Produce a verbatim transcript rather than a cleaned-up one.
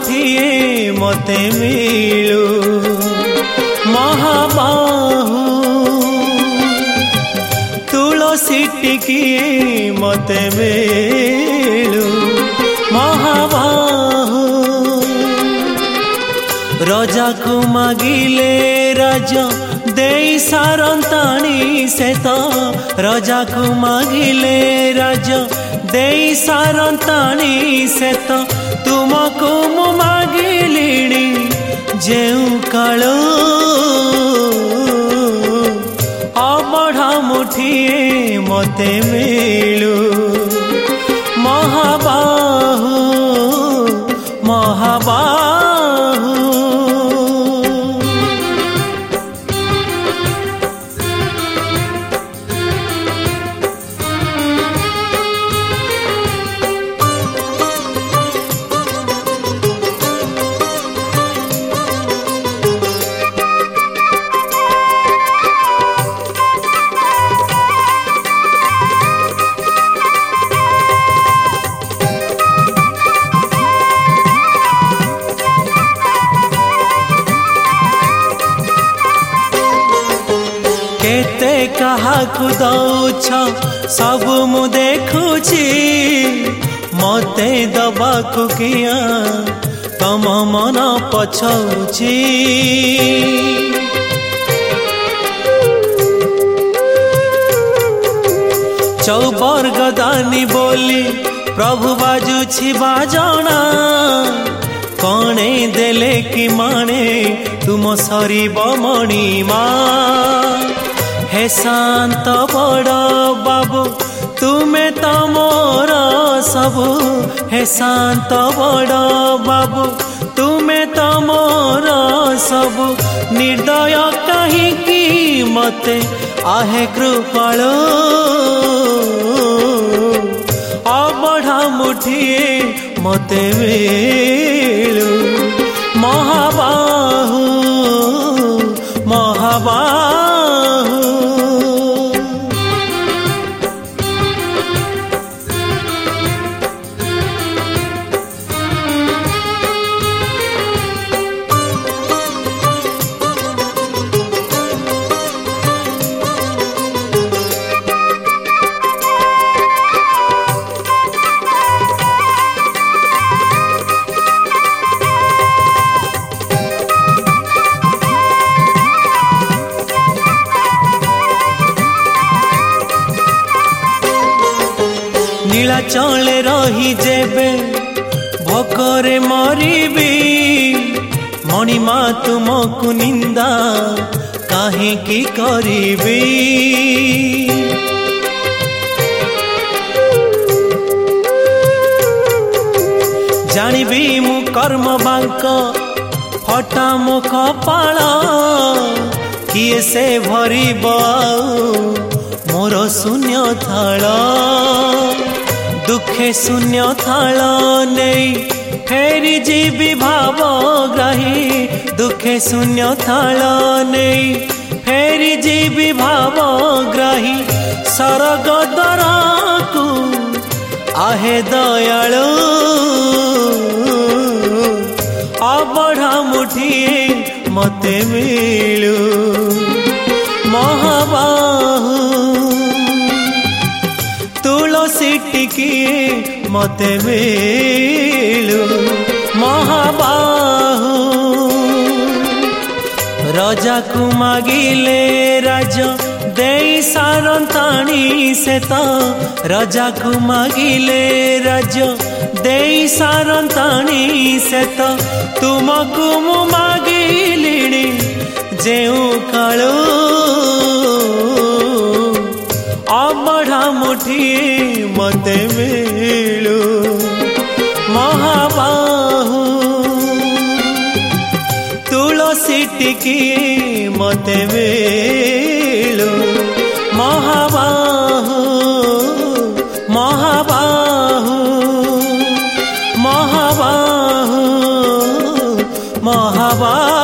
मुठिए मते मिलू महाबाहु तुलसी टिकिए मते मिलू महाबाहु राजा को मागिले राजा दे सारंताणी से तो राजा को मागिले राजा दे सारंताणी से तो तुमको मु मागिलिणी जेउ कालो अबढ़ा मुठिए मते मिलू महाबाहु महाबाहु केते काहाकु दौछ सब मु देखुची मते दबाकु किया तम मन पछौची चौबर गदानी बोली प्रभु बाजुछि बाजना कणे देले कि माने तुम सरीब मणिमा हे शांत बड़ बाबू तुमे तो मोर सबु हे शांत बड़ बाबू तुमे तो मोर सबु निर्दय कहीं मते आहे कृपाल अबढ़ा मुठिए मते मिलू महाबाहु महाबाहु नीलाचले रही जेबे भोकरे मरीबी मणिमा तुमको निंदा काहे की करीबी जानिबी मु कर्म बांक फटा मो कपाल किए से भरीब मोर शून्य थाल दुखे शून्य थाल नहीं फेरी जीवी भावग्राही दुखे शून्य थाल नहीं फेरी जीवी भावग्राही सरग द्वारा को आहे दयालु अबढ़ा मुठिए मते मिलू महाबाहु तुलसी टिकिए मते मिलू महाबाहु राजा को मागिले राजा दे सारंताणी से तो राजा को मागिले राजा दे सारंताणी से तो तुमको मु मागिलिणी जेउ कालो अबढ़ा मुठिए मते मिलू महाबाहु तुलसी टिकिए मते मिलू महाबाहु महाबाहु महाबाहु महाबाहु